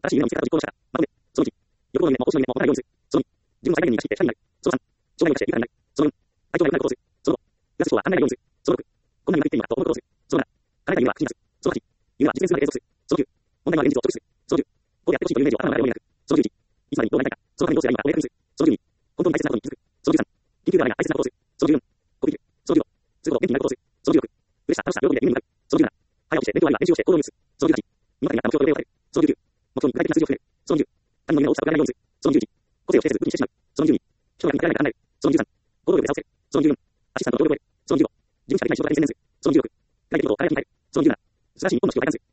正しい夢を見つけたと実行した。まとめ。その1、欲望の夢も星の夢も行うようにする。その2、自分の最大限に満ちて光になる。その3、障害をして愉快になる。その4、愛情が良くなることをする。その5、裏思考は考えないようにする。その6、こんなにうまくいっていいのかと思うことをする。その7、叶えたい夢は口に出す。その8、夢は実現するまで継続する。その9、問題は現実を直視する。その10、こうやってほしいというイメージを頭の中で思い描く。その11、いつまでにどうなりたいか。そのためにどうすればいいのかを明確にする。その12、本当に大切なことに気づく。その13、緊急ではないが大切なことをする。その14、コピー。その15、すること元気になることをする。その16、嬉しさ、楽しさ、喜びで夢に向かう。その17、早起きして勉強あるいは練習をして行動に移す。その18、今になった目標と予定を立てる。その19、目標に具体的な数字を決める。その20、他人の夢の大きさを考えないようにする。その21、個性を否定せず武器にしてしまう。その22、人が気に入らないから考える。その23、行動力で差をつける。その24、アシスタントと協力を得る。その25、自分しかできない仕事がに専念する。その26、具体的なことを体に変える。その27、素晴らしい日本の式を体感する。